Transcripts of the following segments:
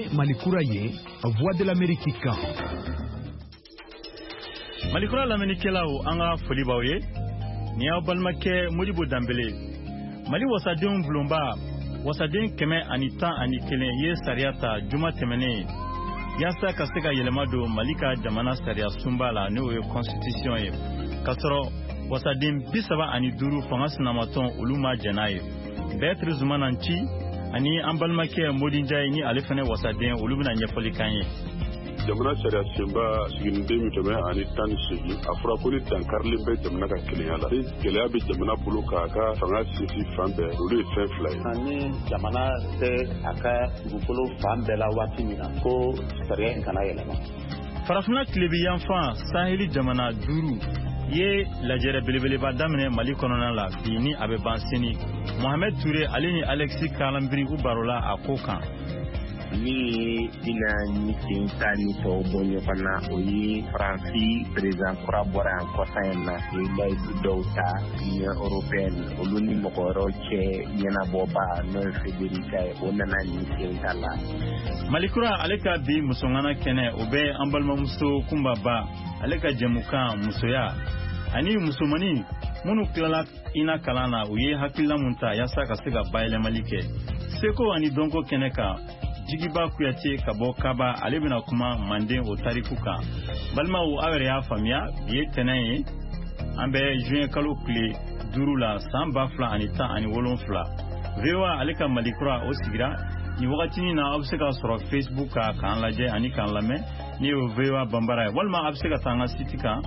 Malikura ye Voix de l'Amérique kan. Malikura lamɛnnikɛlaw an ka foli b'aw ye. Ni y'aw balimakɛ Modibo Danbele. Mali wasadenw bulonba wasaden 111 ye sariya ta juma tɛmɛnen yaasa ka se ka yɛlɛma don Mali ka jamana sariya sunba la n'o ye constitution ye. Kasɔrɔ wasaden 35 fanga sinamatɔn olu ma jɛn'a ye. Bɛɛtiri Zumana Nci ani an balimakɛ Modi Njaye ni ale fana wasaden olu bɛna ɲɛfɔli kan ye. Jamana sariya senba siginiden tɛmɛ ani 18 a fɔra ko ni dankarili bɛ jamana ka kelenya la. Ni gɛlɛya bɛ jamana bolo k'a ka fanga sinsin fan bɛɛ olu ye fɛn fila ye. Ni jamana tɛ a ka dugukolo fan bɛɛ la waati min na ko sariya in kana yɛlɛma. Farafina tilebi yanfan Saheli jamana 5 ye lajɛrɛ belebeleba daminɛ Mali kɔnɔna la bi ni a bɛ ban sini. Mohamed Touré ale ni Alexis Kalanbiri u barola a ko kan. Ni ina ni ta ni so bonyo fana o yi Fransi président kura bɔra yan kɔsa in na layidu dɔw ta Union européenne olu ni mɔgɔ cɛ ɲɛnabɔba n'o ye Federica ye o nana ni sen ta la. Malikura ale ka bi musongana kɛnɛ o bɛ an balimamuso Kunbaba ale ka jɛmukan musoya ani musomani minnu tilala ina kalan na u ye hakilila mun ta yaasa ka se ka bayɛlɛmali kɛ. Seko ani dɔnko kɛnɛ kan Jigiba Kuyate ka bɔ Kaba ale bɛna kuma Manden o tariku kan. Balimaw aw yɛrɛ y'a faamuya bi ye tɛnɛn ye an bɛ juin kalo tile 5 la san 2017. VOA ale ka Malikura o sigira ni wagatinin na aw bɛ se ka sɔrɔ Facebook k'an lajɛ ani k'an lamɛn ni o VOA Bambara ye walima aw bɛ se ka taa an ka site kan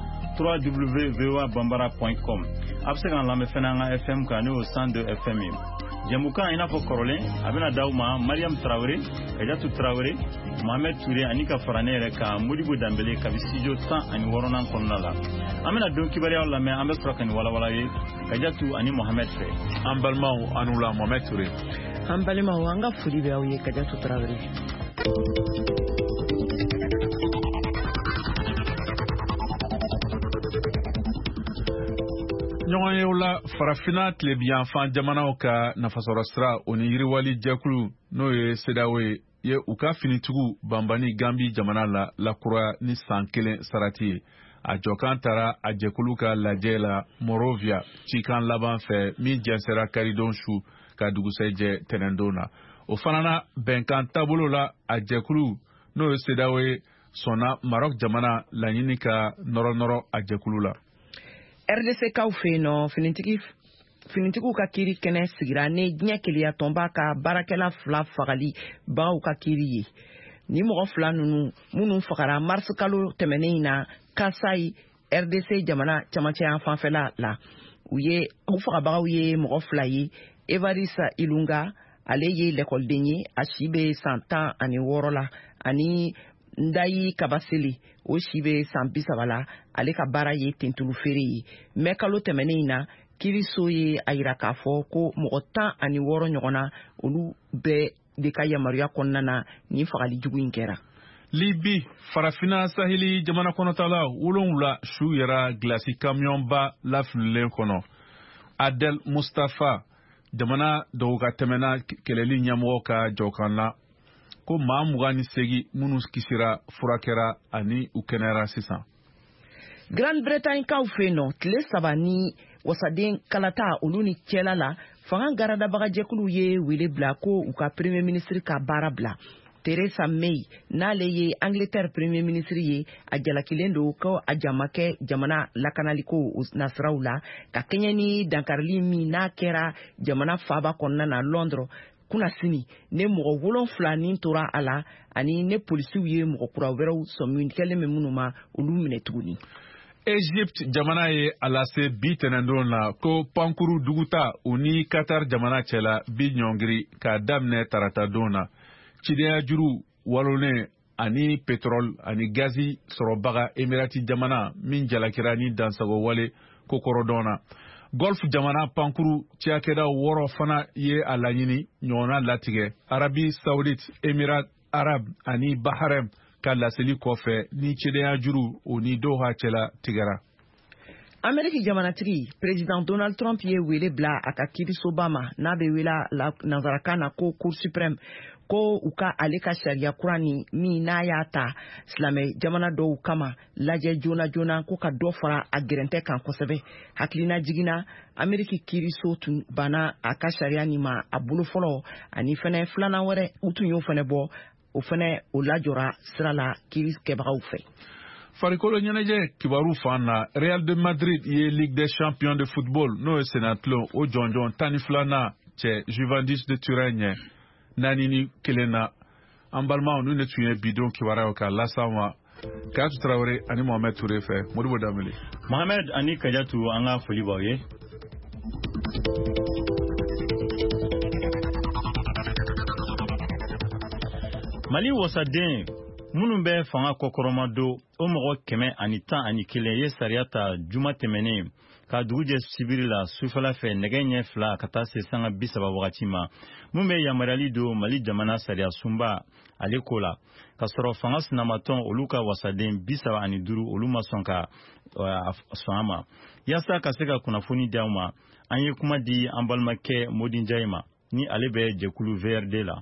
www.voabambara.com aw bɛ se k'an lamɛn fɛnɛ an ka FM kan n'o 102 FM ye. Jamukan ina fɔ kɔrɔlen a bɛna d'aw ma Mariam Traoré, Kajatu Traoré, Mohamed Touré ani ka fara ne yɛrɛ kan Modibo Danbele kabi studio 16 kɔnɔna la. An bɛna don kibaruyaw lamɛn an bɛ sɔrɔ ka ni walawala ye Kajatu ani Mohamed fɛ. An balimaw anu la Mohamed Touré. An balimaw an ka foli bɛ aw ye Kajatu Traoré. ɲɔgɔn ye o la farafina tilebiyanfan jamanaw ka nafasɔrɔ sira o ni yiriwali jɛkulu n'o ye CEDEAO ye u ka finitigiw banbani Gambi jamana la lakura ni san 1 sarati ye. A jɔkan taara a jɛkulu ka lajɛ la Monrovia cikan laban fɛ min jɛnsɛra karidon su ka dugusɛjɛ tɛnɛndon na. O fana na bɛnkan taabolo la a jɛkulu n'o ye CEDEAO ye sɔnna Maroc jamana laɲini ka nɔrɔ a jɛkulu la. RDC kaw fɛ yen nɔ finitigiw ka kiiri kɛnɛ sigira ni diɲɛ keleya tɔnba ka baarakɛla 2 fagali bagaw ka kiiri ye. Ni mɔgɔ 2 ninnu minnu fagara mars kalo tɛmɛnen na Kasai RDC jamana camancɛ yan fanfɛla la. U fagabagaw ye mɔgɔ 2 ye Evarista Ilunga ale ye lɛkɔliden ye a si bɛ san 16 la ani Ndayi Kabasele o si bɛ san 30 la ale ka baara ye tentulu feere ye. Mais kalo tɛmɛnen na kiiriso ye a yira k'a fɔ ko mɔgɔ 16 ɲɔgɔnna olu bɛɛ de ka yamaruya kɔnɔna na ni fagali jugu in kɛra. Libi farafina Saheli jamana kɔnɔtala 7 su yɛra glasi kamiyɔnba lafililen kɔnɔ. Adel Mustafa jamana dɔw ka tɛmɛna kɛlɛli ɲɛmɔgɔ ka jɔkan na ko maa 28 minnu kisira furakɛra ani u kɛnɛyara sisan. Grande Bretagne kaw fɛ yen nɔ tile 3 ni wasaden kalata olu ni cɛla la fanga garadabaga jɛkulu ye wele bila ko u ka premier ministre ka baara bila. Theresa May n'ale ye Angleterre premier ministre ye a jalakilen do ko a jamakɛ jamana lakanaliko nasiraw la ka kɛɲɛ ni dankarili min n'a kɛra jamana faaba kɔnɔna na Londres kuna sini ne mɔgɔ 7 ni tora a la ani ne polisiw ye mɔgɔ kura wɛrɛw sɔmi kɛlen bɛ minnu ma olu minɛ tuguni. Egypte jamana ye a lase bi tɛnɛndon na ko pankuru duguta u ni Qatar jamana cɛla bi ɲɔngiri k'a daminɛ tarata don na. Cideya juru walone ani pétrole ani gazi sɔrɔbaga Emirati jamana min jalakira ni dansago wale kokorodon na. Golf jamana pankuru cɛkɛda 6 fana ye a laɲini ɲɔgɔnna latigɛ. Arabi Saoudite, Emirat Arab ani Bahrain ka laseli kɔfɛ ni cideya juru o ni Doha cɛla tigɛra. Ameriki jamanatigi President Donald Trump ye wele bila a ka kiirisoba ma n'a bɛ wele nanzarakan na ko Cour suprême ko u ka ale ka sariya kura ni min n'a y'a ta silamɛ jamana dɔw kama lajɛ joona joona ko ka dɔ fara a gɛrɛntɛ kan kosɛbɛ. Hakilina jiginna Ameriki kiiriso tun banna a ka sariya nin ma a bolo fɔlɔ ani fɛnɛ filanan wɛrɛ u tun y'o fɛnɛ bɔ o fɛnɛ o lajɔra sira la kiiri kɛbagaw fɛ. Farikolo ɲɛnajɛ kibaru fan na Real de Madrid ye Ligue des Champions de football n'o ye Sénatlon o jɔnjɔn 12 cɛ Juventus de Turin ɲɛ 4-1 na. An balimaw n'u ne tun ye bidon kibaruyaw ka lasa ma Kayatu Traoré ani Mohamed Touré fɛ Modibo Dambele. Mohamed ani Kayatu an ka foli b'aw ye. Mali wasaden minnu bɛ fanga kɔkɔrɔma don o mɔgɔ 111 ye sariya ta juma tɛmɛnen ka dugu jɛ sibiri la sufɛla fɛ nɛgɛ ɲɛ 2 ka taa se sanga 30 wagati ma mun bɛ yamaruyali don Mali jamana sariya sunba ale ko la ka sɔrɔ fanga sinamatɔn olu ka wasaden 35 olu ma sɔn ka sɔn a ma yasa ka se ka kunnafoni di aw ma an ye kuma di an balimakɛ Modi Njayi ma ni ale bɛ jɛkulu VRD la.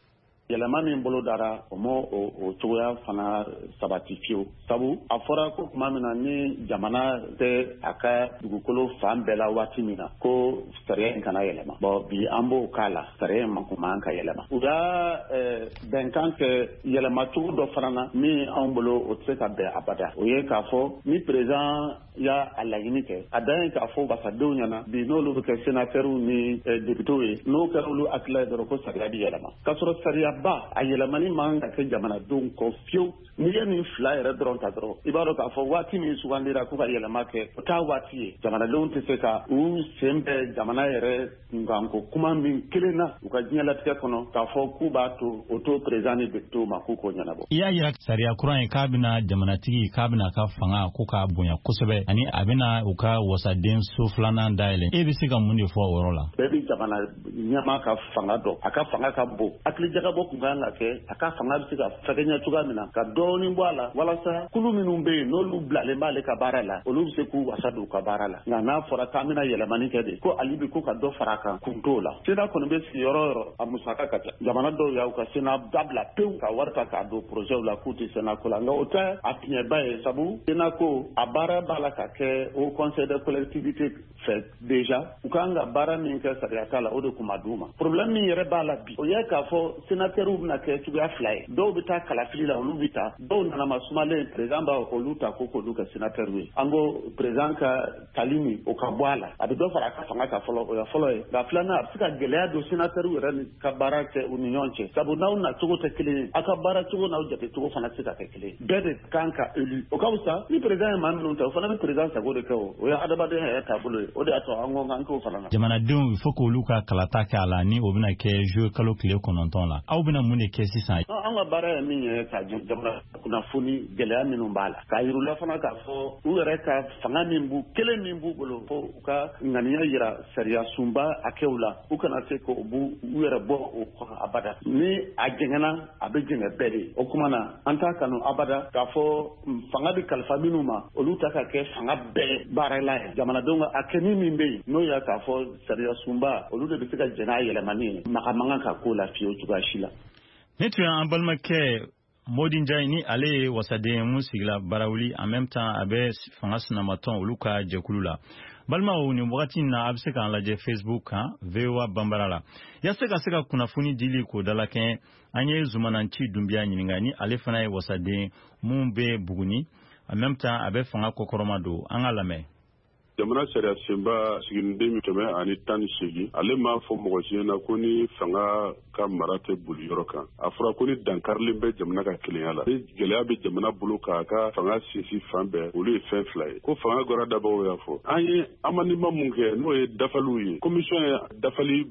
Yɛlɛma min bolo dara o mo o cogoya fana sabati fiyewu sabu a fɔra ko tuma min na ni jamana tɛ a ka dugukolo fan bɛɛ la waati min na ko sariya in kana yɛlɛma bon bi an b'o k'a la sariya in ma kuma an ka yɛlɛma u y'a bɛnkan kɛ yɛlɛma cogo dɔ fana na min anw bolo o tɛ se ka bɛn abada o ye k'a fɔ ni président y'a a laɲini kɛ a dan ye k'a fɔ wasadenw ɲɛna bi n'olu bɛ kɛ sénateurs ni députés ye n'o kɛra olu hakili la dɔrɔn ko sariya bɛ yɛlɛma k'a sɔrɔ sariya ba a yɛlɛmani man ka kɛ jamanadenw kɔ fiyewu n'i ye nin 2 yɛrɛ dɔrɔn ta dɔrɔn i b'a dɔn k'a fɔ waati min sugandira ko ka yɛlɛma kɛ o t'a waati ye jamanadenw tɛ se ka u sen bɛ jamana yɛrɛ kunkanko kuma min kelen na u ka diɲɛlatigɛ kɔnɔ k'a fɔ k'u b'a to o to président ni députés ma k'u k'o ɲɛnabɔ. I y'a yira sariya kura ye k'a bɛna jamanatigi k'a bɛna ka fanga ko k'a bonya kosɛbɛ ani a bɛna u ka wasaden so 2nan dayɛlɛ e bɛ se ka mun de fɔ o yɔrɔ la. Bɛɛ bɛ jamana ɲɛmaa ka fanga dɔn a ka fanga ka bon hakilijagabɔ kun kan ka kɛ a ka fanga bɛ se ka fɛgɛɲɛ cogoya min na ka dɔɔnin bɔ a la walasa kulu minnu bɛ yen n'olu bilalen b'ale ka baara la olu bɛ se k'u wasa don u ka baara la nka n'a fɔra k'an bɛna yɛlɛmani kɛ de ko ali bi ko ka dɔ fara a kan kun t'o la sena kɔni bɛ sigi yɔrɔ yɔrɔ a musaka ka ca jamana dɔw y'u ka sena dabila pewu ka wari ta k'a don projɛw la k'u tɛ sena ko la nka o tɛ a tiɲɛba ye sabu sena ko a baara b'a la ka kɛ au conseil de collectivité fɛ déjà u kan ka baara min kɛ sariya t'a la o de kun ma d'u ma problème min yɛrɛ b'a la bi o ye k'a fɔ sénateur bɛna kɛ cogoya 2 ye dɔw bɛ taa kalafili la olu bɛ taa dɔw nanama sumalen président b'a olu ta ko k'olu kɛ sénateur ye an ko président ka tali min o ka bɔ a la a bɛ dɔ fara a ka fanga kan fɔlɔ o ye fɔlɔ ye nka filanan a bɛ se ka gɛlɛya don sénateur yɛrɛ ni ka baara kɛ u ni ɲɔgɔn cɛ sabu n'aw na cogo tɛ kelen ye a ka baara cogo n'aw jate cogo fana tɛ se ka kɛ kelen ye bɛɛ de kan ka élu o ka fisa ni président ye maa minnu ta o fana bɛ président sago de kɛ o ye adamadenya yɛrɛ taabolo ye o de y'a to an ko k'an t'o fana na. Jamanadenw il faut k'olu ka kalata kɛ a la ni o bɛna kɛ juillet kalo tile 9 la aw bɛna mun de kɛ sisan. An ka baara ye min ye ka jamana kunnafoni gɛlɛya minnu b'a la k'a yir'u fana k'a fɔ u yɛrɛ ka fanga min b'u kelen min b'u bolo fo u ka ŋaniya yira sariya sunba hakɛw la u kana se k'u yɛrɛ bɔ o kɔnɔ abada ni a jɛngɛnna a bɛ jɛngɛ bɛɛ de o kuma na an t'a kanu abada k'a fɔ fanga bɛ kalifa minnu ma olu ta ka kɛ fanga bɛɛ baarala ye jamanadenw ka hakɛni min bɛ yen n'o y'a k'a fɔ sariya sunba olu de bɛ se ka jɛn n'a yɛlɛmani ye maga man kan ka k'o la fiyewu cogoya si la. Ne tun y'an balimakɛ Modi Njayi ni ale ye wasaden mun sigila barawuli en même temps a bɛ fanga sinamatɔn olu ka jɛkulu la balimaw ni wagati na a bɛ se k'an lajɛ Facebook kan VOA Bambara la yasa ka se ka kunnafoni dili k'o dalakɛɲɛ an ye Zumananci Dunbiya ɲininka ni ale fana ye wasaden mun bɛ Buguni en même temps a bɛ fanga kɔkɔrɔma don an ka lamɛn. Jamana sariya senba siginiden min tɛmɛ ani 18 ale m'a fɔ mɔgɔ si ɲɛna ko ni fanga ka mara tɛ boli yɔrɔ kan a fɔra ko ni dankarilen bɛ jamana ka kelenya la ni gɛlɛya bɛ jamana bolo k'a ka fanga sinsin fan bɛɛ olu ye fɛn 2 ye ko fanga gɔra dabaw y'a fɔ an ye amendement mun kɛ n'o ye dafaliw ye commission ye dafali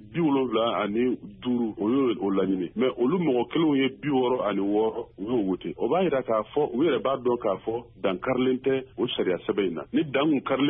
75 o y'o laɲini mais olu mɔgɔ kelenw ye 66 u y'o wote o b'a yira k'a fɔ u yɛrɛ b'a dɔn k'a fɔ dankarilen tɛ o sariya sɛbɛn in na ni dan kun karilen d'o la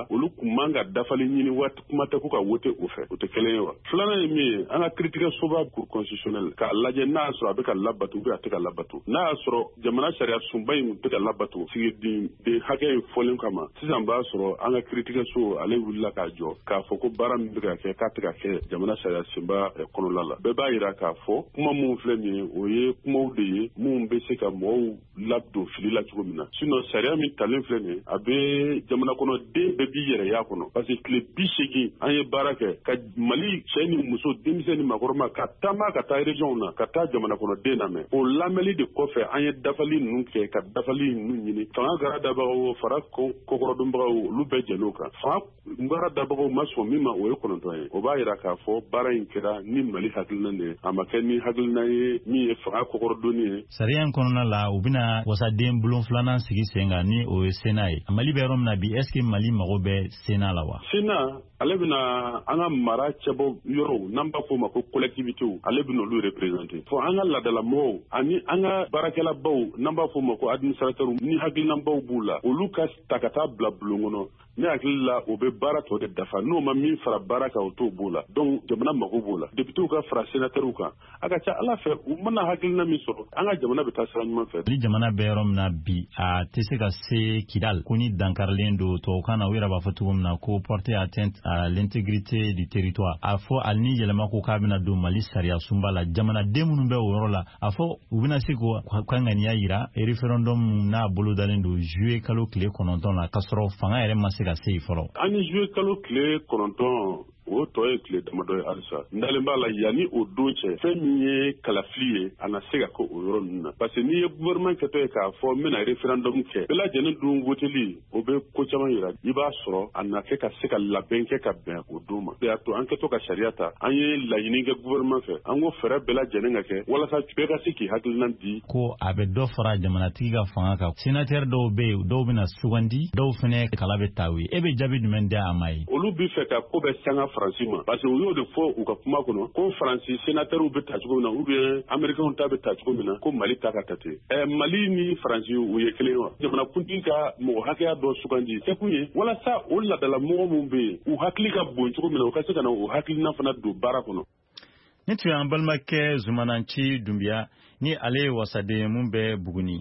olu kun man ka dafali ɲini waati kuma tɛ ko ka wote o fɛ o tɛ kelen ye wa. Filanan ye min ye an ka critiquer soba cour constitutionnelle k'a lajɛ n'a y'a sɔrɔ a bɛ ka labato ou a tɛ ka labato. N'a y'a sɔrɔ jamana sariya sunba in tɛ ka labato sigiden hakɛ in fɔlen kama sisan b'a sɔrɔ an ka critiquer so ale wulila k'a jɔ k'a fɔ ko baara min bɛ ka kɛ k'a tɛ ka kɛ jamana sariya sunba kɔnɔla la. Bɛɛ b'a yira k'a fɔ kuma mun filɛ nin ye o ye kumaw de ye mun bɛ se ka mɔgɔw ladon fili la cogo min na. Sinon sariya min talen filɛ nin ye a bɛ jamana kɔnɔ den bɛɛ b'i yɛrɛ y'a kɔnɔ parce que tile 80 an ye baara kɛ ka Mali cɛ ni muso denmisɛn ni makɔrɔba ka taama ka taa région na ka taa jamana kɔnɔ den lamɛn o lamɛnli de kɔfɛ an ye dafali ninnu kɛ ka dafali ninnu ɲini fanga gara dabagaw fara kɔkɔrɔdonbagaw olu bɛɛ jɛn'o kan fanga gara dabagaw ma sɔn min ma o ye 9 ye o b'a yira k'a fɔ baara in kɛra ni Mali hakilina de ye a ma kɛ ni hakilina ye min ye fanga kɔkɔrɔdonni ye. Sariya in kɔnɔna la u bɛna wasaden bulon filanan sigi sen kan ni o ye Sénat ye Mali bɛ yɔrɔ min na bi est-ce que Mali mago bɛ Sénat la wa? Sénat ale bɛna an ka mara cɛbɔ yɔrɔw n'an b'a fɔ ma ko collectivités ale bɛna olu représenter fɔ an ka ladala ani an ka baarakɛlabaw n'an b'a fɔ ma ko administrateurs ni hakilinabaw b'u la olu ka ta ka taa bila bulon kɔnɔ ne hakili la o bɛ baara tɔ de dafa n'o ma min fara baara kan o t'o b'o la donc jamana mago b'o la députés ka fara sénateurs kan a ka ca Ala fɛ u mana hakilina min sɔrɔ an ka jamana bɛ taa sira ɲuman fɛ. Ni jamana bɛ yɔrɔ min na bi a tɛ se ka se Kidal ko ni dankarilen don tubabukan na u yɛrɛ b'a fɔ cogo min na ko porter atteinte à l'intégrité du territoire a fɔ hali ni yɛlɛma ko k'a bɛna don Mali sariya sunba la jamanaden minnu bɛ o yɔrɔ la a fɔ u bɛna se k'u ka ŋaniya yira référendum n'a bolo dalen don juillet kalo tile 9 la k'a sɔrɔ fanga yɛrɛ ma se ka se yen fɔlɔ. An ni juillet kalo tile 9 o tɔ ye tile damadɔ ye halisa ndalen b'a la yanni o don cɛ fɛn min ye kalafili ye a na se ka kɛ o yɔrɔ ninnu na parce que n'i ye gouvernement kɛtɔ ye k'a fɔ n bɛna référendum kɛ bɛɛ lajɛlen dun voteli o bɛ ko caman yira i b'a sɔrɔ a na kɛ ka se ka labɛn kɛ ka bɛn o don ma de y'a to an kɛtɔ ka sariya ta an ye laɲini kɛ gouvernement fɛ an ko fɛɛrɛ bɛɛ lajɛlen ka kɛ walasa bɛɛ ka se k'i hakilina di ko a bɛ dɔ fara jamanatigi ka fanga kan sénateur dɔw bɛ yen dɔw bɛna sugandi dɔw fɛnɛ kala bɛ taa u ye e bɛ jaabi jumɛn di a ma ye olu bɛ fɛ ka ko bɛ sanga Faransi ma parce que u y'o de fɔ u ka kuma kɔnɔ ko Faransi sénateurs bɛ ta cogo min na ou bien américains ta bɛ ta cogo min na ko Mali ta ka ta ten Mali ni Faransi u ye kelen wa jamanakuntigi ka mɔgɔ hakɛya dɔ sugandi c'est kun ye walasa o ladala mɔgɔ minnu bɛ yen u hakili ka bon cogo min na u ka se ka na o hakilina fana don baara kɔnɔ. Ni tun y'an balimakɛ Zumananci Dunbiya ni ale ye wasaden mun bɛ Buguni.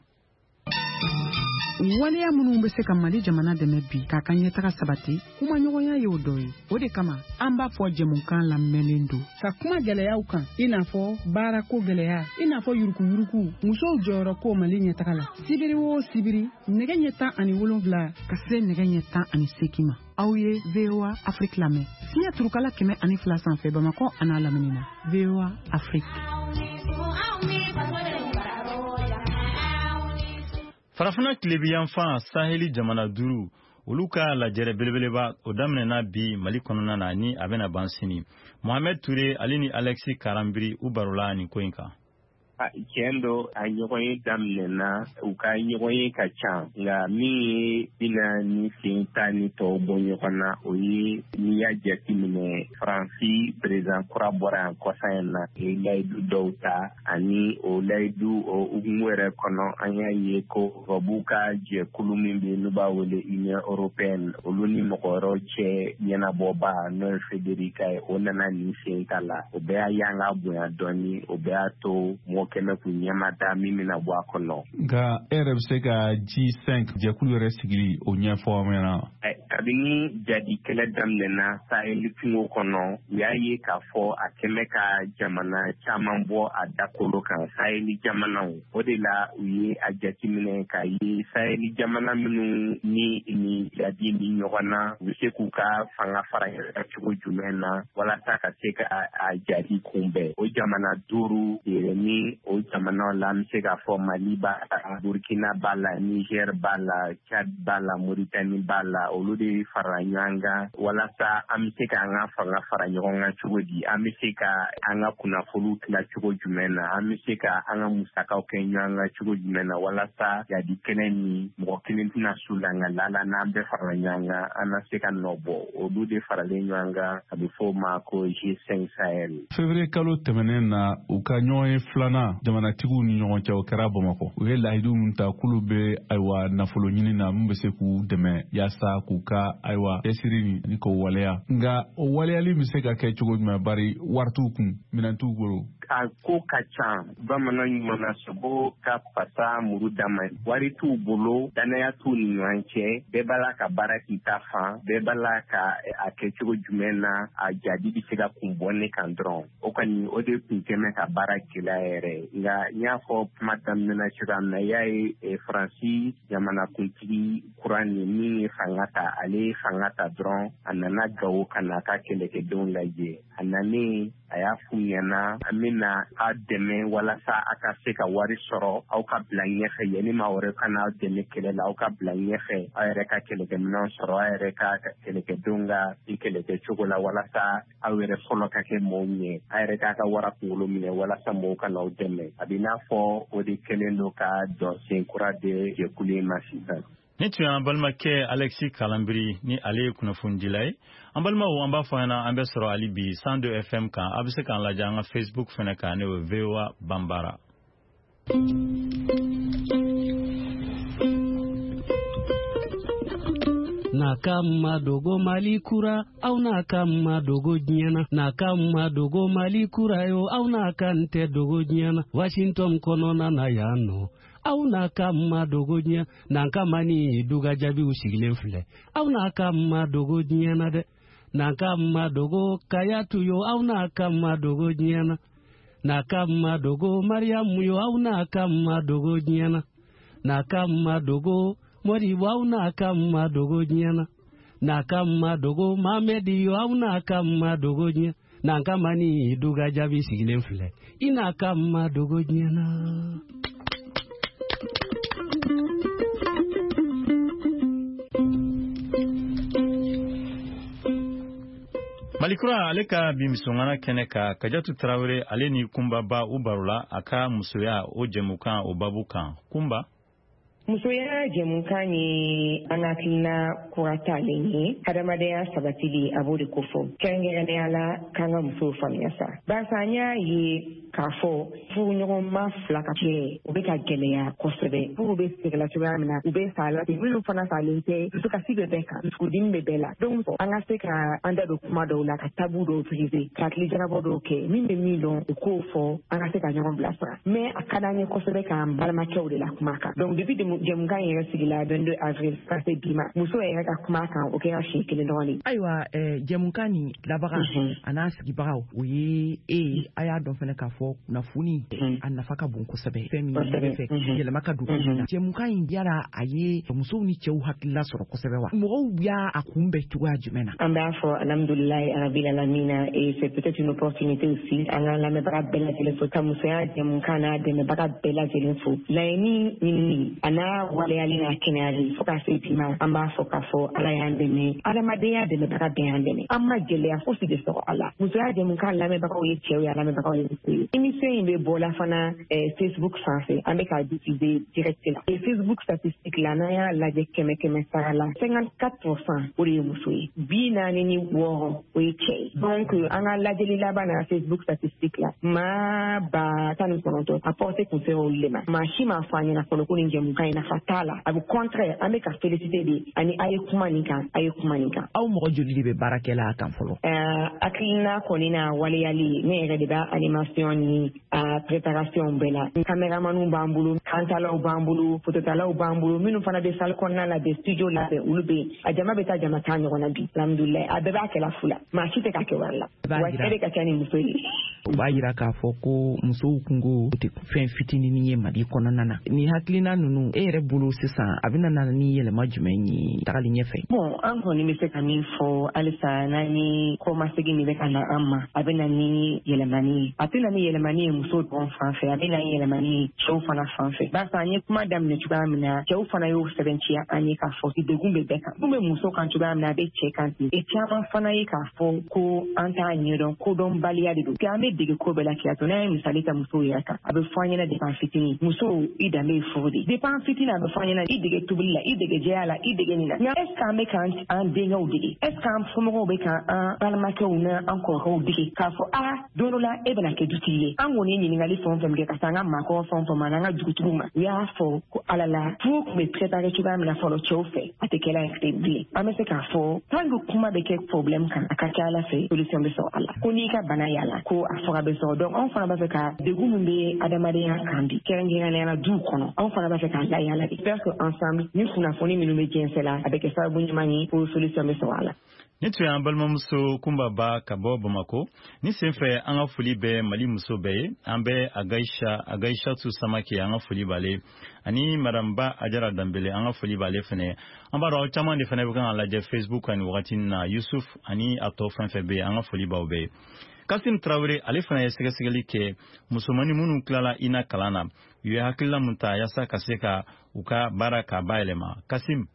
Waleya minnu bɛ se ka Mali jamana dɛmɛ bi k'a ka ɲɛtaga sabati kuma ɲɔgɔnya ye o dɔ ye o de kama an b'a fɔ jɛmukan lamɛnlen don ka kuma gɛlɛyaw kan i n'a fɔ baarako gɛlɛya i n'a fɔ yurukuyuruku musow jɔyɔrɔ ko Mali ɲɛtaga la sibiri o sibiri nɛgɛ ɲɛ 17 ka se nɛgɛ ɲɛ 18 ma aw ye VOA Afrique lamɛn siɲɛ turukala 102 sanfɛ Bamakɔ a n'a lamini na VOA Afrique. Farafina tilebiyanfan Saheli jamana 5 olu ka lajɛrɛ belebeleba o daminɛna bi Mali kɔnɔna na ni a bɛna ban sini Mohamed Touré ale ni Alexis Karambiri u barola nin ko in kan. Tiɲɛ don a ɲɔgɔn ye daminɛna u ka ɲɔgɔn ye ka ca nka min ye bina ni sen ta ni tɔw bɔ ɲɔgɔn na o ye n'i y'a jateminɛ Faransi président kura bɔra yan kɔsa in na layidu dɔw ta ani o layidu o hukumu yɛrɛ kɔnɔ an y'a ye ko tubabuw ka jɛkulu min bɛ yen n'u b'a wele Union européenne olu ni mɔgɔ wɛrɛw cɛ ɲɛnabɔba n'o ye Federica ye o nana nin sen ta la o bɛɛ y'a y'an ka bonya dɔɔni o bɛɛ y'a to kɛmɛ kun ɲɛma da min bɛna bɔ a kɔnɔ. Nka e yɛrɛ bɛ se ka G5 jɛkulu yɛrɛ sigili o ɲɛfɔ an ɲɛna. Kabini jadi kɛlɛ daminɛna Saheli kungo kɔnɔ u y'a ye k'a fɔ a kɛmɛ ka jamana caman bɔ a dakolo kan Saheli jamanaw o de la u ye a jateminɛ k'a ye Saheli jamana minnu ni jadi ni ɲɔgɔn na u bɛ se k'u ka fanga fara yɛrɛ cogo jumɛn na walasa ka se ka a jadi kunbɛn o jamana 5 ni o jamana la an bɛ se k'a fɔ Mali b'a la Burkina b'a la Niger b'a la Chad b'a la Mauritanie b'a la olu de fara ɲɔgɔn kan walasa an bɛ se ka an ka fanga fara ɲɔgɔn kan cogo di an bɛ se ka an ka kunnafoniw tila cogo jumɛn na an bɛ se ka an ka musakaw kɛ ɲɔgɔn kan cogo jumɛn na walasa jadi kɛnɛ ni mɔgɔ kelen tɛna su la nka lala n'an bɛɛ fara ɲɔgɔn kan an na se ka nɔ bɔ olu de faralen ɲɔgɔn kan a bɛ fɔ o ma ko G5 Sahel. Février kalo tɛmɛnen na u ka ɲɔgɔn ye filanan bɛnkan jamanatigiw ni ɲɔgɔn cɛ o kɛra Bamakɔ. U ye lahidu min ta k'olu bɛ ayiwa nafolo ɲini na min bɛ se k'u dɛmɛ yaasa k'u ka ayiwa cɛsiri ni k'o waleya. Nka o waleyali bɛ se ka kɛ cogo jumɛn bari wari t'u kun minɛn t'u bolo. A ko ka ca bamanan ɲuman na sogo ka fasa muru dama wari t'u bolo danaya t'u ni ɲɔgɔn cɛ bɛɛ b'a la ka baara k'i ta fan bɛɛ b'a la ka a kɛ cogo jumɛn na a jadi bɛ se ka kun bɔ ne kan dɔrɔn o kɔni o de kun tɛmɛ ka baara gɛlɛya yɛrɛ nka n y'a fɔ kuma daminɛ cogoya min na i y'a ye Faransi jamanakuntigi kura ni min ye fanga ta ale ye fanga ta dɔrɔn a nana Gawo ka na a ka kɛlɛkɛdenw lajɛ a nanen a y'a f'u ɲɛna an bɛna a dɛmɛ walasa a ka se ka wari sɔrɔ aw ka bila ɲɛfɛ yanni maa wɛrɛ ka n'aw dɛmɛ kɛlɛ la aw ka bila ɲɛfɛ aw yɛrɛ ka kɛlɛkɛminɛnw sɔrɔ aw yɛrɛ ka kɛlɛkɛdenw ka kɛlɛkɛ cogo la walasa aw yɛrɛ fɔlɔ ka kɛ mɔgɔw ɲɛ aw yɛrɛ k'a ka wara kunkolo minɛ walasa mɔgɔw ka n'aw dɛmɛ a bɛ n'a fɔ o de kɛlen don ka dɔn sen kura de jɛkulu in ma sisan. Ni tun y'an balimakɛ Alexis Kalanbiri ni ale ye kunnafonidila ye an balimaw an b'a fɔ ɲɛna an bɛ sɔrɔ hali bi 102 FM kan a bɛ se k'an lajɛ an ka Facebook fɛnɛ kan n'o ye VOA Bambara. Nakama dogo mali kura au nakama dogo nyana nakama dogo mali kura yo au nakante dogo nyana Washington konona na yano au nakama dogo nyana nakamani duga jabi usigilen file au nakama dogo nyana de nakama dogo kayatu yo au nakama dogo nyana nakama dogo Mariamu yo au nakama dogo nyana nakama dogo Mori wau nakama dogo nyana nakama dogo Mamedi wau nakama dogo nyana nakamani duga jabi sigilen file inakama dogo nyana. Malikura ale ka bi misongana kɛnɛ ka Kajatu Tarawele ale ni Kumba Ba u barola a ka musoya o jɛmukan o babu kan. Kumba musoya jɛmukan ni an hakilina kuratalen ye hadamadenya sabatili a b'o de ko fɔ kɛrɛnkɛrɛnnenya la k'an ka musow faamuya sa barisa an y'a ye k'a fɔ furuɲɔgɔnma fila ka kɛ u bɛ ka gɛlɛya kosɛbɛ furu bɛ segala cogoya min na u bɛ sa la ten minnu fana salen tɛ dusukasi bɛ bɛɛ kan dusukundimi bɛ bɛɛ la donc an ka se ka an da don kuma dɔw la ka tabu dɔw utiliser ka hakili jagabɔ dɔw kɛ min bɛ min dɔn u k'o fɔ an ka se ka ɲɔgɔn bilasira mais a ka d'an ye kosɛbɛ k'an balimakɛw de la kuma kan donc depuis jɛmukan yɛrɛ sigila 22 avril ka se bi ma muso yɛrɛ ka kuma kan o kɛra siɲɛ kelen dɔrɔn de. Ayiwa jɛmukan ni labaga a n'a sigibagaw o ye a y'a dɔn fɛnɛ k'a fɔ kunnafoni a nafa ka bon kosɛbɛ fɛn min bɛ fɛ yɛlɛma ka don na jɛmukan in yala a ye musow ni cɛw hakilila sɔrɔ kosɛbɛ wa mɔgɔw y'a a kunbɛn cogoya jumɛn na. An b'a fɔ alhamdulilayi arabil alamina c'est peut-être une opportunité aussi an ka lamɛnbaga bɛɛ lajɛlen fo ka musoya jɛmukan n'a dɛmɛbaga bɛɛ lajɛlen fo laɲini ɲinini a n'a waleyali n'a kɛnɛyali fo ka se bi ma an b'a fɔ k'a fɔ ala y'an dɛmɛ adamadenya dɛmɛbaga bɛɛ y'an dɛmɛ an ma gɛlɛya fosi de sɔrɔ a la musoya jɛmukan lamɛnbagaw ye cɛw ye a lamɛnbagaw ye muso ye émission in bɛ bɔla fana Facebook sanfɛ an bɛ k'a diffuser direct la Facebook statistique la n'an y'a lajɛ 100 sara la 54% o de ye muso ye 46 o ye cɛ ye donc an ka lajɛli laban na Facebook statistique la maa ba 19 a porté kun sera olu de ma maa si m'a fɔ an ɲɛna fɔlɔ ko nin jɛmukan in nafa t'a la a bɛ contraire an bɛ ka féliciter de ani a ye kuma nin kan a ye kuma nin kan. Aw mɔgɔ joli de bɛ baara kɛ la kan fɔlɔ. Hakilina kɔni na waleyali ne yɛrɛ de b'a animation ni préparation bɛɛ la caméramanw b'an bolo kantalaw b'an bolo phototalaw b'an bolo minnu fana bɛ salle kɔnɔna la de studio labɛn olu bɛ yen a jama bɛ taa jama tan ɲɔgɔn na bi alhamdulilayi a bɛɛ b'a kɛla fu la maa si tɛ ka kɛ wari la wa cɛ de ka ca ni muso ye. O b'a jira k'a fɔ ko musow kungo tɛ fɛn fitinin ye Mali kɔnɔna na ni hakilina ninnu e yɛrɛ bolo sisan a bɛna na ni yɛlɛma jumɛn ye tagali ɲɛfɛ. Bon an kɔni bɛ se ka min fɔ halisa n'an ye kɔmasegin min bɛ ka na an ma a bɛ na ni yɛlɛmani ye a tɛ na ni yɛlɛmani ye muso dɔrɔn fan fɛ a bɛ na ni yɛlɛmani ye cɛw fana fan fɛ barisa an ye kuma daminɛ cogoya min na cɛw fana y'o sɛbɛntiya an ye k'a fɔ degun bɛ bɛɛ kan mun bɛ muso kan cogoya min na a bɛ cɛ kan ten et caman fana ye k'a fɔ ko an t'a ɲɛdɔn kodɔnbaliya de don k'an bɛ dege ko bɛɛ la k'i to n'a ye misali ta musow yɛrɛ kan a bɛ fɔ an ɲɛna depuis fitinin musow i danbe ye furu de depuis fitinin a bɛ fɔ an ɲɛna i dege tobili la i dege jɛya la i dege nin na nka est ce que an bɛ k'an denkɛw dege est ce que an somɔgɔw bɛ k'an balimakɛw n'an kɔrɔkɛw dege k'a fɔ don dɔ la e bɛna kɛ dutigi ye an kɔni ye ɲininkali fɛn o fɛn kɛ ka taa an ka maakɔrɔ fɛn o fɛn ma n'an ka dugutigiw ma u y'a fɔ ko ala la furu tun bɛ préparé cogoya min na fɔlɔ cɛw fɛ a tɛ kɛla yɛrɛ bilen an bɛ se k'a fɔ tant que kuma bɛ kɛ problème kan a ka kɛ ala fɛ solution bɛ sɔrɔ a la ko n'i ka bana y'a la ko a faga bɛ sɔrɔ donc anw fana b'a fɛ ka degun min bɛ adamadenya kan bi kɛrɛnkɛrɛnnenya duw kɔnɔ anw fana b'a fɛ k'a la yala de j'espère que ensemble ni kunnafoni minnu bɛ diɲɛsɛ la a bɛ kɛ sababu ɲuman ye ko solution bɛ sɔrɔ a la. Ni tun y'an balimamuso Kunba Ba ka bɔ Bamako ni senfɛ an ka foli bɛ Mali muso bɛɛ ye an bɛ Agaishatu Samake an ka foli b'ale ani Madame Ba Ajara Dambele an ka foli b'ale fɛnɛ an b'a dɔn caman de fɛnɛ bɛ kan ka lajɛ Facebook ani wagati na Yusuf ani a tɔ fɛn fɛn bɛ an ka foli b'aw bɛɛ ye. Kasim Traoré ale fana ye sɛgɛsɛgɛli kɛ musomani minnu tilala INA kalan na u ye hakilila mun ta yasa ka se ka u ka baara ka bayɛlɛma. Kasim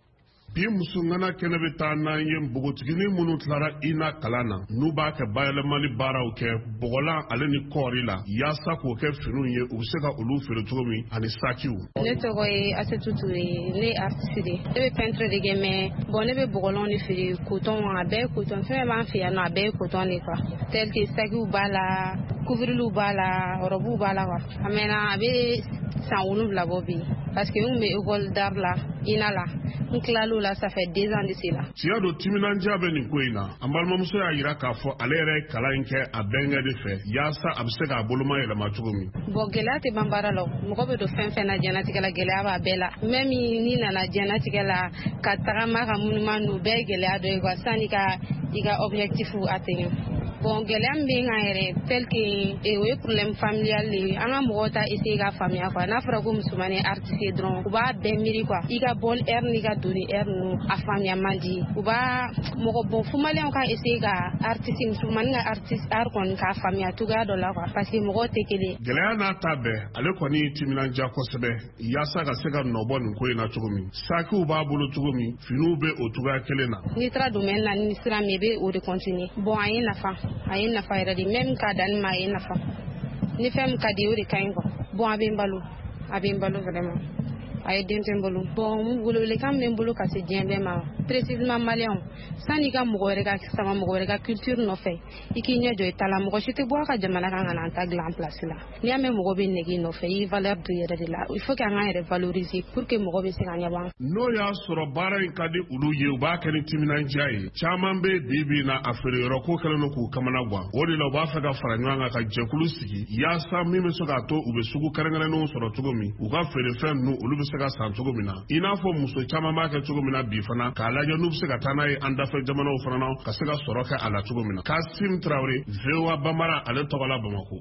bi musungana kɛnɛ bɛ taa n'an ye npogotigini minnu tilara INA kalan na n'u b'a kɛ bayɛlɛmali baaraw kɛ bɔgɔlan ale ni kɔɔri la yaasa k'o kɛ finiw ye u bɛ se ka olu feere cogo min ani sakiw. Ne tɔgɔ ye Asetu Ture ne ye artiste de ne bɛ peintre de kɛ mais bon ne bɛ bɔgɔlanw de feere coton a bɛɛ ye coton fɛn b'an fɛ yan nɔ a bɛɛ ye coton de quoi tel que sakiw b'a la couvriliw b'a la robuw b'a la quoi a mɛnna a bɛ san 7 bɔ bi parce que n kun bɛ école d'art la INA la n tilal'o la ça fait 2 ans de cela. Tiɲɛ don timinandiya bɛ nin ko in na an balimamuso y'a jira k'a fɔ ale yɛrɛ ye kalan in kɛ a bɛnkɛ de fɛ yaasa a bɛ se k'a boloma yɛlɛma cogo min. Bon gɛlɛya tɛ ban baara la mɔgɔ bɛ don fɛn fɛn na diɲɛlatigɛ la gɛlɛya b'a bɛɛ la même n'i nana diɲɛlatigɛ la ka tagama ka munuma n'u bɛɛ ye gɛlɛya dɔ ye quoi sanni i ka objectif atteindre. Bon gɛlɛya min bɛ n kan yɛrɛ tel que o ye problème familial de ye an ka mɔgɔw ta essayer ka faamuya quoi n'a fɔra ko musoman ye artiste ye dɔrɔn u b'a bɛɛ miiri quoi i ka bɔli heure n'i ka doni heure ninnu a faamuya man di u b'a mɔgɔ bon fo maliyɛnw ka essayer ka artiste musomanin ka artiste art kɔni k'a faamuya cogoya dɔ la quoi parce que mɔgɔw tɛ kelen. Gɛlɛya n'a ta bɛɛ ale kɔni timinandiya kosɛbɛ yaasa ka se ka nɔbɔ nin ko in na cogo min sakiw b'a bolo cogo min finiw bɛ o cogoya kelen na. N'i taara domaine na ni sira min i bɛ o de continuer bon a ye nafa yɛrɛ de même ka danni ma a ye nafa ni fɛn min ka di o de ka ɲi quoi bon a bɛ n balo vraiment a ye den tɛ n bolo bon welewelekan bɛ n bolo ka se diɲɛ bɛɛ ma précisément maliyɛnw sanni ka mɔgɔ wɛrɛ ka sama mɔgɔ wɛrɛ ka culture nɔfɛ i k'i ɲɛ jɔ i ta la mɔgɔ si tɛ bɔ a ka jamana kan ka na an ta dilan place la n'i y'a mɛn mɔgɔ bɛ nege nɔfɛ i valeur to yɛrɛ de la il faut que an k'an yɛrɛ valoriser pour que mɔgɔ bɛ se ka ɲɛ bɔ an. N'o y'a sɔrɔ baara in ka di olu ye u b'a kɛ ni timinandiya ye caman bɛ bi na a feere yɔrɔ ko kɛlen don k'u kamana gan o de la u b'a fɛ ka fara ɲɔgɔn kan ka jɛkulu sigi yaasa min bɛ se k'a to u bɛ sugu kɛrɛnkɛrɛnnenw sɔrɔ cogo min u ka feerefɛn ninnu olu bɛ se ka san cogo min na i n'a fɔ muso caman b'a kɛ cogo min na bi fana k'a lajɛ n'u bɛ se ka taa n'a ye an dafɛ jamanaw fana na ka se ka sɔrɔ kɛ a la cogo min na. Kasim Traoré VOA Bambara ale tɔgɔ la Bamako.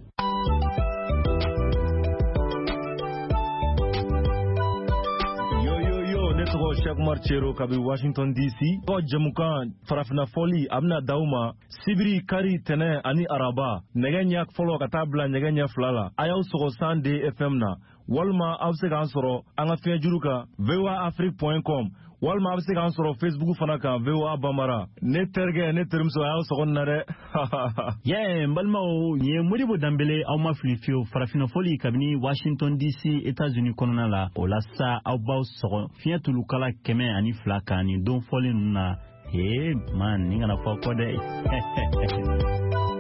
Ne tɔgɔ Cheikh Umar Chero kabi Washington DC ko jamukan farafina fɔli a bɛna d'aw ma sibiri kari tɛnɛ ani araba nɛgɛ ɲɛ fɔlɔ ka taa bila nɛgɛ ɲɛ 2 la a y'aw sɔgɔ 102 FM na walima aw bɛ se k'an sɔrɔ an ka fiɲɛjuru kan voaafrique.com walima a bɛ se k'an sɔrɔ Facebook fana kan VOA Bambara ne terikɛ ne terimuso a y'aw sɔgɔ nin na dɛ n balimaw nin ye Modibo Danbele aw ma fili fiyewu farafina fɔli kabini Washington DC États-Unis kɔnɔna la o la sa aw b'aw sɔgɔ fiɲɛ tulukala 102 kan nin don fɔli ninnu na man nin kana fɔ kɔ dɛ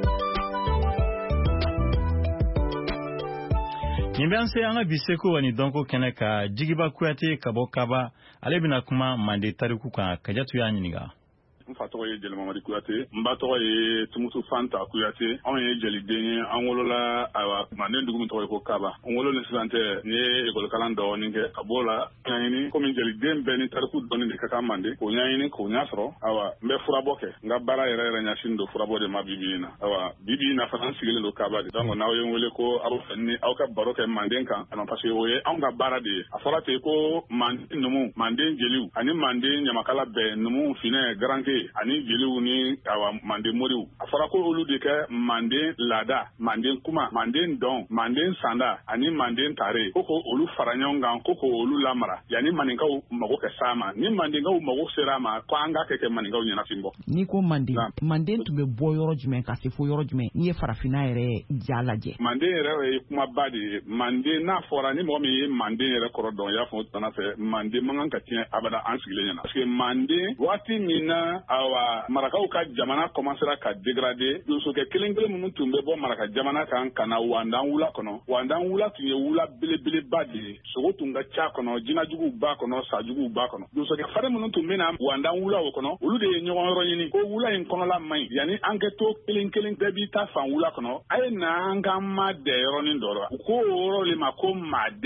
nin bɛ an se an ka bi seko ani dɔnko kɛnɛ ka Jigiba Kuyate ka bɔ Kaba ale bɛna kuma Mande tariku kan Kajatu y'a ɲininka. N fa tɔgɔ ye Jeli Mamadi Kuyate, n ba tɔgɔ ye Tumutu Fanta Kuyate. Anw ye jeliden ye, an wolola Manden dugu min tɔgɔ ye ko Kaba. N wolo ni sisan tɛ, n ye école kalan dɔɔnin kɛ. Ka b'o la, ɲɛɲini komi jeliden bɛɛ ni tariku dɔɔnin de ka kan Manden. K'o ɲɛɲini k'o ɲa sɔrɔ. N bɛ furabɔ kɛ. N ka baara yɛrɛ ɲɛsin don furabɔ de ma bibi in na. Bibi in na fana n sigilen don Kaba de. Donc n'aw ye n wele ko aw fɛ ni aw ka baro kɛ Manden kan. Parce que o ye anw ka baara de ye. A fɔra ten ko Manden numu, Manden jeliw ani Manden ɲamakala bɛɛ numu finɛ garanke Mande ani jeliw ni awa Mande moriw a fɔra ko olu de kɛ Mande laada Mande kuma Mande dɔn Mande sanda ani Mande tare ko olu fara ɲɔgɔn kan ko olu lamara yani maninkaw mago kɛ s'a ma ni Mandenkaw mago sera ma ko an ka kɛ maninkaw ɲɛnafin bɔ ni ko Mande Mande tun bɛ bɔ yɔrɔ jumɛn ka se fo yɔrɔ jumɛn ni ye farafina yɛrɛ ja lajɛ Mande yɛrɛ ye kuma ba de ye Mande n'a fɔra ni mɔgɔ min ye Mande yɛrɛ kɔrɔ dɔn y'a fɔ tana fɛ Mande man kan ka tiɲɛ abada an sigilen ɲɛna parce que Mande waati min na awa marakaw ka jamana commencera ka dégrader donsokɛ kelen minnu tun bɛ bɔ maraka jamana kan ka na Wandan wula kɔnɔ Wandan wula tun ye wula belebeleba de ye sogo tun ka ca kɔnɔ jinajuguw b'a kɔnɔ sajuguw b'a kɔnɔ donsokɛ fari minnu tun bɛ na Wandan wula o kɔnɔ olu de ye ɲɔgɔn yɔrɔ ɲini ko wula in kɔnɔla man ɲi yani an kɛ to kelen bɛɛ b'i ta fan wula kɔnɔ a ye na an ka ma dɛ yɔrɔnin dɔ la u ko o yɔrɔ le ma ko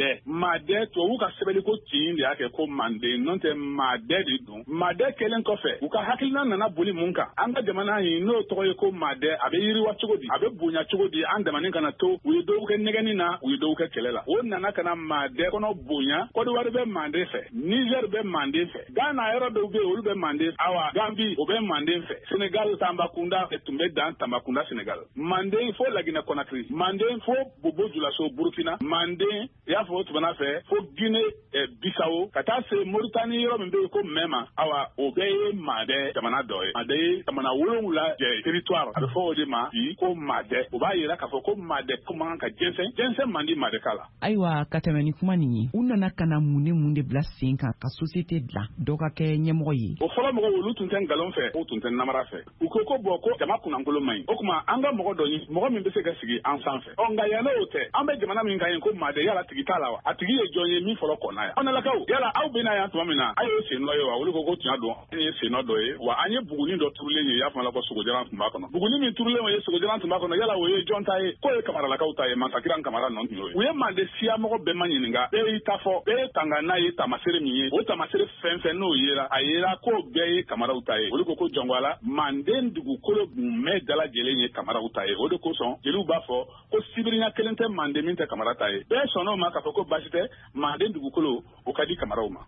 maadɛ tubabu ka sɛbɛnni ko tin de y'a kɛ ko Mande n'o tɛ maadɛ de don maadɛ kelen kɔfɛ u ka hakilina nana boli mun kan an ka jamana in n'o tɔgɔ ye ko maadɛ a bɛ yiriwa cogo di a bɛ bonya cogo di an damanin kana to u ye dɔw kɛ nɛgɛnni na u ye dɔw kɛ kɛlɛ la o nana kana maadɛ kɔnɔ bonya Côte-d'Ivoire bɛ Mande fɛ Niger bɛ Mande fɛ Ghana yɔrɔ dɔw bɛ olu bɛ Mande awa Gambie o bɛ Mande fɛ Sénégal Tambacounda tun bɛ dan Tambacounda Sénégal Mande fo Laginɛ Conakry Mande fo Bobo Dioulasso Burkina Mande i y'a fɔ tɛmɛna fɛ fo Guinée Bissau ka taa se Mauritanie yɔrɔ min bɛ yen ko Mɛma awa o bɛɛ ye Maadɛ jamana dɔ ye Maadɛ ye jamana 7 territoire a bɛ fɔ o de ma bi ko Maadɛ o b'a yira k'a fɔ ko Maadɛ kuma ka jɛnsɛn man di Maadɛ k'a la ayiwa ka tɛmɛ ni kuma nin ye u nana ka na mun de bila sen kan ka société dilan dɔ ka kɛ ɲɛmɔgɔ ye o fɔlɔ mɔgɔw olu tun tɛ nkalon fɛ u tun tɛ namara fɛ u ko bɔn ko jama kunnankolon man ɲi o tuma an ka mɔgɔ dɔ ɲini mɔgɔ min bɛ se ka sigi an sanfɛ nka yan n'o tɛ an bɛ jamana min kan yen ko Maadɛ yala tigi t'a la wa a tigi ye jɔn ye min fɔlɔ kɔnna yan an nalakaw yala aw bɛ na yan tuma min na a ye sen dɔ ye wa olu ko tiɲɛ don an ye sen dɔ ye wa an ye buguni dɔ turulen ye i y'a fɔ ko sogojalan tun b'a kɔnɔ buguni min turulen ye sogojalan tun b'a kɔnɔ yala o ye jɔn ta ye k'o ye kamaralakaw ta ye mansakiran kamara nɔ tun y'o ye u ye Mande siya mɔgɔ bɛɛ ma ɲininka bɛɛ y'i ta fɔ bɛɛ ye tanga n'a ye tamasere min ye o tamasere fɛn n'o yera a yera ko bɛɛ ye kamaraw ta ye olu ko jɔngɔ la Mande dugukolo mɛn dalajɛlen ye kamaraw ta ye o de kosɔn jeliw b'a fɔ ko sibirinya kelen tɛ Mande min tɛ kamara ta ye bɛɛ sɔnn'o ma k'a fɔ ko basi tɛ Mande dugukolo o ka di kamaraw ma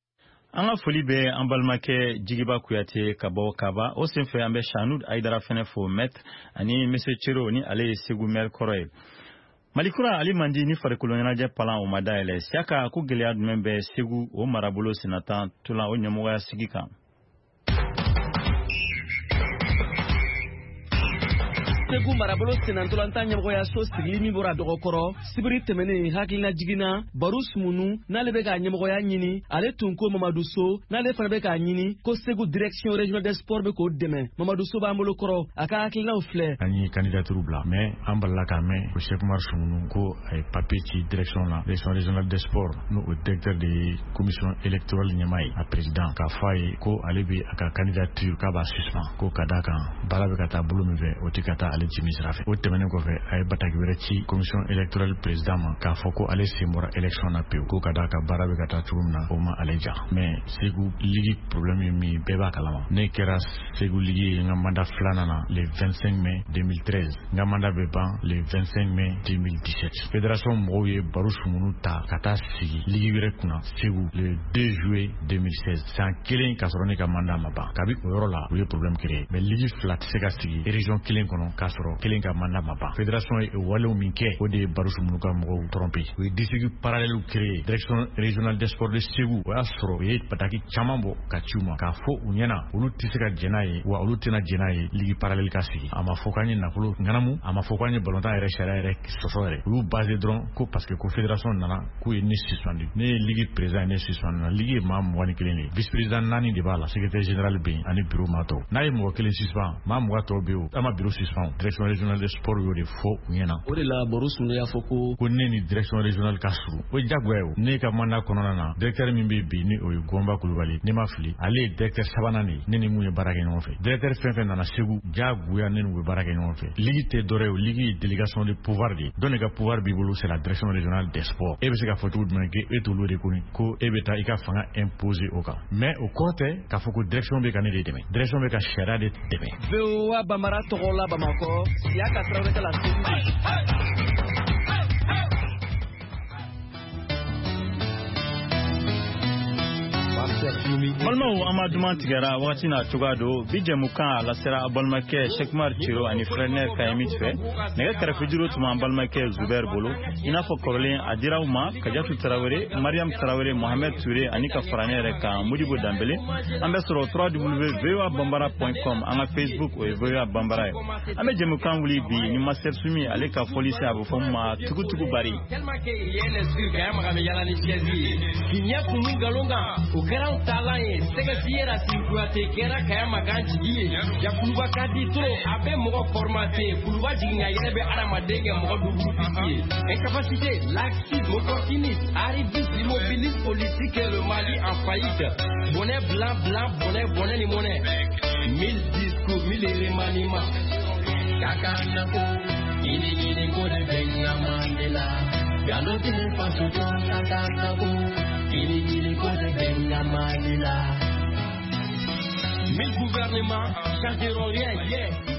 an ka foli bɛ an balimakɛ Jigiba Kuyate ka bɔ Kaba o senfɛ an bɛ Shanud Aidara fɛnɛ fo Mɛt ani Monsieur Cero ni ale ye Segu maire kɔrɔ ye Malikura Ali Mandi ni farikolo ɲɛnajɛ palan o ma dayɛlɛ Siaka ko gɛlɛya jumɛn bɛ Segu o marabolo senatan tolan o ɲɛmɔgɔya sigi kan Segu marabolo senantolantan ɲɛmɔgɔyaso sigili min bɔra dɔgɔkɔrɔ sibiri tɛmɛnen hakilina jiginna Baru Sumunu n'ale bɛ ka ɲɛmɔgɔya ɲini ale tun ko Mamadou So n'ale fana bɛ k'a ɲini ko Segu direction régionale des sports bɛ k'o dɛmɛ Mamadou So b'an bolo kɔrɔ a ka hakilinaw filɛ an ye candidature bila mais an balala k'a mɛn ko Cheikh Oumar Sumunu ko a ye papier ci direction la direction régionale des sports n'o directeur de commission électorale ɲɛma ye a président k'a fɔ a ye ko ale bɛ a ka candidature k'a b'a suspend ko ka d'a kan baara bɛ ka taa bolo min fɛ o tɛ ka taa ale jimi sira fɛ o tɛmɛnen kɔfɛ a ye bataki wɛrɛ ci commission électorale président ma k'a fɔ ko ale sen bɔra élection na pewu ko ka d'a kan baara bɛ ka taa cogo min na o ma ale ja mais Segu ligi problème ye min bɛɛ b'a kalama ne kɛra Segu ligi ye n ka mandat filanan na le 25 mai 2013 n ka mandat bɛ ban le 25 mai 2017 fédération mɔgɔw ye Baru Sumunu ta ka taa sigi ligi wɛrɛ kunna Segu le 2 juillet 2016 san kelen k'a sɔrɔ ne ka mandat ma ban kabi o yɔrɔ la u ye problème créé mais ligi fila tɛ se ka sigi région kelen kɔnɔ k'a sɔrɔ kelen ka mandat ma ban fédération ye walew min kɛ o de ye Baru Sumunu ka mɔgɔw tromper u ye district parallèle créé direction régionale des sports de Segu o y'a sɔrɔ u ye pataki caman bɔ ka ci u ma k'a fɔ u ɲɛna olu tɛ se ka jɛn n'a ye wa olu tɛna jɛn n'a ye ligi parallèle ka sigi a ma fɔ k'an ye nafolo ŋanamu a ma fɔ k'an ye balontan yɛrɛ sariya yɛrɛ sɔsɔ yɛrɛ u y'u basé dɔrɔn ko parce que ko fédération nana k'u ye ne suspendu ne ye ligi président ye ne suspendu na ligi ye maa 21 de vice président 4 de b'a la secrétaire général bɛ yen ani bureau maa tɔw n'a ye mɔgɔ kelen suspend maa 20 tɔw bɛ yen an ma bureau suspend direction régionale des sports y'o de fɔ u ɲɛna o de la Baru Sumunu y'a fɔ ko ne ni direction régionale ka surun o ye diyagoya ye o ne ka mandat kɔnɔna na directeur min bɛ bi ni o ye Gɔnba Kulubali ne ma fili ale ye directeur sabanan de ye ne ni mun ye baara kɛ ɲɔgɔn fɛ directeur fɛn fɛn nana Segu diyagoya ne ni u bɛ baara kɛ ɲɔgɔn fɛ ligi tɛ dɔrɛ ye o ligi ye délégation de pouvoir de ye dɔn de ka pouvoir b'i bolo c'est la direction régionale des sports e bɛ se ka fɔ cogo jumɛn k'e t'olu de kɔni ko e bɛ taa i ka fanga imposer o kan mais o kɔrɔ tɛ k'a fɔ ko direction bɛ ka ne de dɛmɛ direction bɛ ka sariya de dɛmɛ. VOA Bambara tɔgɔ la Bamakɔ Siaka Traoré la Segu. balmaw amaduma tigara wagati na tugado bijamuka la sera balmake Shekmar Chiro ani frère Kayamit fe nega karafidiro tuma balmake Zubair Bolo ina fo korlen adirawma Kadiatou Traoré Mariam Traoré Mohamed Touré ani ka frère ka Modibo Dambélé ambe soro www.voabambara.com ama Facebook o VOA Bambara ambe jamuka wuli bi ni master sumi ale ka police abu foma tukutuku bari Kinya kumungalonga ukera utalaye sega fiera sikuate kera kaya maganji ya kuluba kaditro abe mogo formaté kuluba jinya yebe ara madenge mogo dubuti incapacité laxisme opportuniste arrivisme immobiliste politique et le Mali en faillite bonnet blanc bonnet ni monnaie 1000 discours 1000 remaniements kakana ko ini ko de benga Mandela yando tine paso kakana ko ini ko de benga Mandela 1000 gouvernements changeront rien, yeah.